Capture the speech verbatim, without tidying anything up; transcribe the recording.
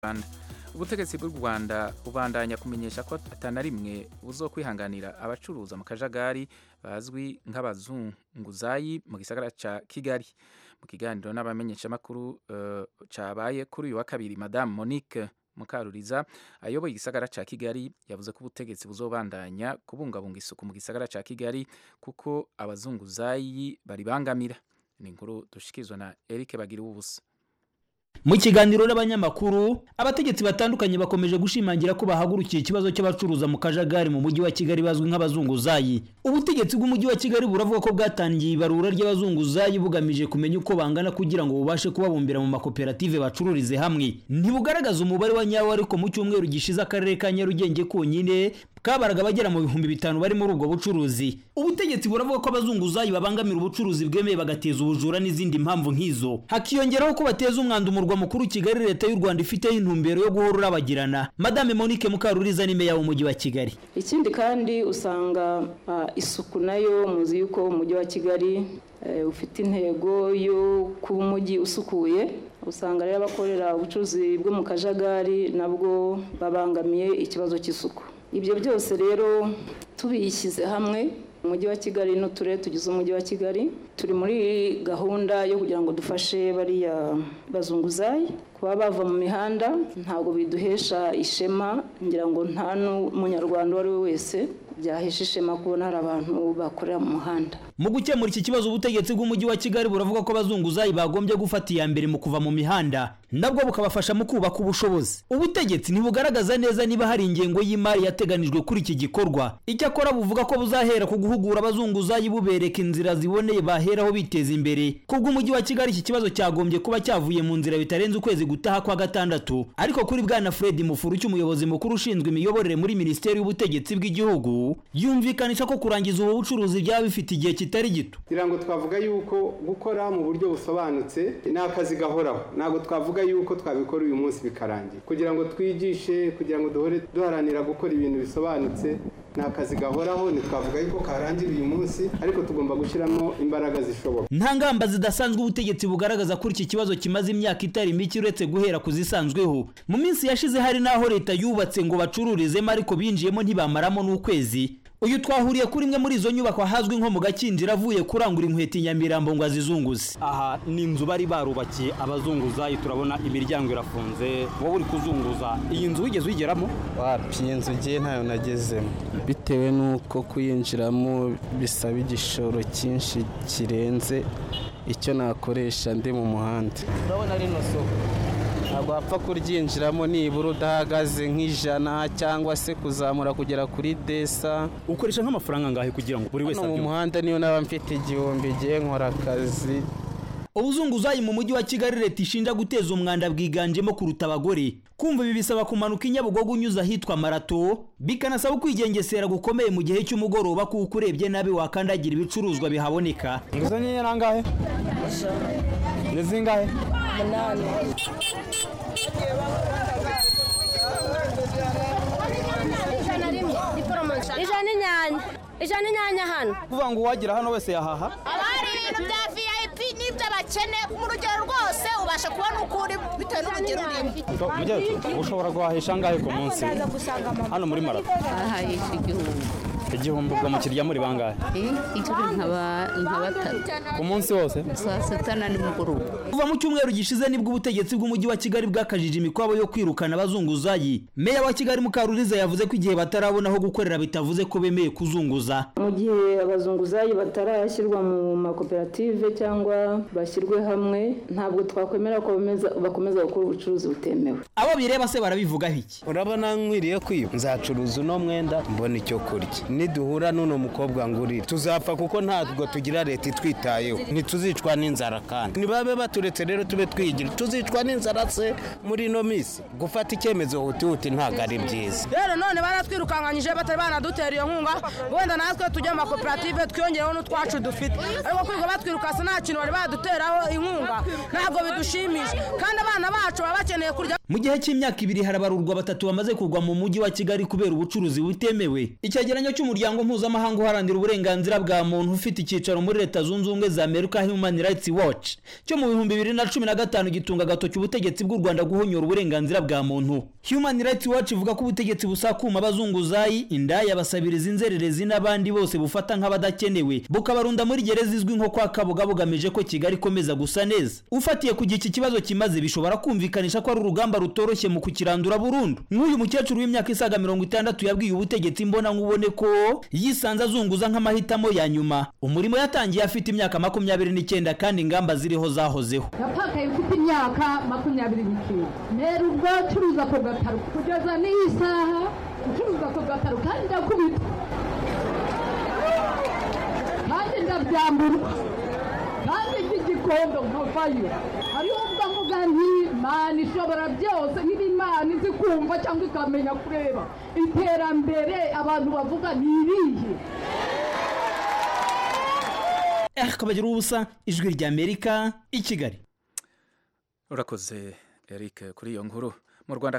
Rwanda. Ubutegetsi bw'u Rwanda bubandanya kumenyesha ko atana rimwe buzokwihanganira abacuruza mu kajagari bazwi nk'abazunguzayi mu gisagara ca Kigali. Mu kiganiro n'abamenyesha makuru uh, cabaye kuri uyu wa kabiri, Madame Monique Mukaruriza ayoboye igisagara ca Kigali yavuze ko ubutegetsi buzobandanya kubungabunga isuku mu gisagara ca Kigali kuko abazunguzayi bari bangamira. Ni inkuru dushikizwa na Eric Bagira ubusa. Mu kiganiro n'abanyamakuru, abategetsi batandukanye bakomeje gushimangira ko bahagurukiye ikibazo cy'abacuruza mu kajagari mu mujyi wa Kigali bazwi nk'abazunguzayi. Ubutegetsi bw'umujyi wa Kigali buravuga ko bwatangiye ibarura ry'abazunguzayi bugamije kumenya uko bangana kugira ngo bubashe kubabumbira mu makoperative bacururize hamwe. Ntibugaragaza umubare wa nyawo, ariko mu cyumweru gishize akarere ka Nyarugenge konyine kabaraga bagera mu bihumbi bitanu bari muri ubwo bucuruzi. Ubutegetsi buravuga ko abazunguzayi babangamira ubucuruzi bwemeye bagateza ubujura n'izindi mpamvu nk'izo. Hakiyongeraho ko bateza umwanda umurwa mukuru Kigali leta y'u Rwanda ifite intumbero yo guhora urabagirana. Madame Monique Mukaruriza ni meya w'umujyi wa Kigali. Ikindi kandi usanga uh, isuku nayo muzi yuko umujyi wa Kigali uh, ufite intego yo kuba umujyi usukuye. Usanga rero abakorera ubucuruzi bwo mu kajagari nabwo babangamiye ikibazo cy'isuku. Ibyo byose rero tubishyize hamwe, umujyi wa Kigali n'uturere tugize umujyi wa Kigali turi muri gahunda yo kugira ngo dufashe bariya bazunguzayi kuba bava mu mihanda. Ntabwo biduhesha ishema, ngira ngo nta n'umunyarwanda wari we wese byahesha ishema kubona hari abantu bakorera mu muhanda. Mu gukemura iki kibazo, ubutegetsi bw'umujyi wa Kigali buravuga ko abazunguzayi bagombye gufata iya mbere mu kuva mu mihanda, nabwo bukabafasha mu kubaka ubushobozi. Ubutegetsi ntibugaragaza neza niba hari ingengo y'imari yateganijwe kuri iki gikorwa. Icyakora buvuga ko buzahera ku guhugura abazunguzayi bubereka inzira ziboneye baheraho biteza imbere. Kubwo umujyi wa Kigali iki kibazo cyagombye kuba cyavuye mu nzira bitarenze ukwezi gutaha kwa gatandatu. Ariko kuri bwana Fred Mufuru cy'umuyobozi mukuru ushinzwe imiyoborere muri Minisiteri y'Ubutegetsi bw'Igihugu, yumvikanisha ko kurangiza ubu bucuruzi byaba bifite igihe kitari gito. Irango twavuga yuko gukora mu buryo busobanutse ni akazi gahoraho. Ntabwo twavuga yuko twabikora uyu munsi bikarangira. Kugira ngo twigishe, kugira ngo duhore duharanira gukora ibintu bisobanutse, ni akazi gahoraho. Ntitwavuga yuko karangira uyu munsi, ariko tugomba gushyiramo imbaraga zishoboka. Nta ngamba zidasanzwe ubutegetsi bugaragaza kuri iki kibazo kimaze imyaka itari mike uretse guhera kuzisanzweho. Mu minsi yashize hari naho leta yubatse ngo bacururizemo, ariko binjiyemo ntibamaramo n'ukwezi. Uyu twahuriye kuri imwe muri izo nyubako hazwi nko mu Gakinjira avuye kurangura inkweto i Nyamirambo ngo azizunguze. Aha ni inzu bari barubakiye abazunguzayi, turabona imiryango irafunze. Wowe uri kuzunguza iyi nzu wigeze uyigeramo? Wapi, iyi nzu ngiye ntayo nagezemo, bitewe n'uko kuyinjiramo bisaba igishoro cyinshi kirenze icyo nakoresha ndi mu muhanda. Urabona rino soko ntabwo wapfa kuryinjiramo nibura udahagaze nk'ijana cyangwa se kuzamura kugera kuri desa. Ukoresha nk'amafaranga angahe kugira ngo buri wese abyumve? Mu muhanda niyo naba mfite igihumbi igihe nkora akazi. Ubuzunguzayi mu mujyi wa Kigali leta ishinja guteza umwanda bwiganjemo kuruta abagore. Kumva ibi bisaba kumanuka i Nyabugogo unyuza ahitwa Marato, bikanasaba kwigengesera gukomeye mu gihe cy'umugoroba kuko urebye nabi wakandagira ibicuruzwa bihaboneka. Izo nyine nangahe? Nizingahe? Munani. Ijana inyanya. Ijana inyanya hano. Kuvuga ngo wagira hano wese yahaha? Abari ibintu bya V I P n'ibyo bakene mu rugero rwose ubasha kubona ukuri bitewe n'urugero urimo. Mujye ushobora guhahisha ngahe ku munsi hano muri Marato? Ahahisha igihumbi. Igihumbi ubwo mukirya muri bangahe? Eh, ituri nkaba nk'abatatu. Ku munsi wose? Saa sita na nimugoroba. Kuva mu cyumweru gishize nibwo ubutegetsi bw'umujyi wa Kigali bwakajije imikwabo yo kwirukana abazunguzayi. Meya wa Kigali Mukaruriza yavuze ko igihe batarabona aho gukorera bitavuze ko bemeye kuzunguza. Mu gihe abazunguzayi batarashyirwa mu makoperative cyangwa bashyirwe hamwe, ntabwo twakwemera ko bakomeza gukora ubucuruzi butemewe. Abo bireba se barabivugaho iki? Urabona nkwiriye kwiba, nzacuruza uno mwenda mbona icyo kurya. Niduhura n'uno mukobwa ngurira tuzapfa kuko ntabwo tugira leta itwitayeho. Ntituzicwa n'inzara kandi nibabe baturetse rero tube twigira, tuzicwa n'inzara se muri no misi. Gufata icyemezo huti huti ntago ari byiza. Rero none baratwirukanganyije batari banadutera iyo nkunga, wenda natwe tujya mu koperative twiyongereho n'utwacu dufite. Ariko kwiga batwirukasa nta kintu bari baduteraho inkunga ntabwo bidushimisha, kandi abana bacu baba bakeneye kurya. mu gihe cy'imyaka ibiri harabarurwa batatu bamaze kugwa mu mujyi wa Kigali kubera ubucuruzi butemewe. Icyegeranyo cy'umuryango mpuzamahanga uharanira uburenganzira bwa muntu ufite icyicaro muri Leta Zunze Ubumwe za Amerika Human Rights Watch cyo mu bihumbi bibiri na cumi na gatanu gitunga gatoki ubutegetsi bw'u Rwanda guhonyora uburenganzira bwa muntu. Human Rights Watch ivuga ko ubutegetsi busakuma abazunguzayi, indaya, basabiriza, inzererezi n'abandi bose bufata nk'abadakenewe bukabarunda muri gereza izwi nko kwa Kabuga bugamije ko Kigali ikomeza gusa neza. Ufatiye ku iki kibazo kimaze bishobora kumvikanisha ko ari urugamba rutoroshye mu kukirandura burundu. Nk'uyu mukecuru w'imyaka isaga mirongo itandatu yabwiye ubutegetsi mbona nkubone ko yisanze azunguza nk'amahitamo ya nyuma. Umurimo yatangiye afite imyaka makumyabiri n'icyenda kandi ingamba ziriho zahozeho. Napakaye ufite imyaka makumyabiri n'icyenda. Nero ubwo curuza ko gataro kugeza n'iyi saha ucuruza ko gataro kandi ndakubita kandi ndabyambura kandi igikondo nkavayo hariho ubwo mvuga nti Imana ishobora byose nk'Imana izi kumva cyangwa ikamenya kureba iterambere abantu bavuga ni irihe. Eh kabagira ubusa ijwi rya Amerika i Kigali. Urakoze Eric kuri iyo nkuru. Mu Rwanda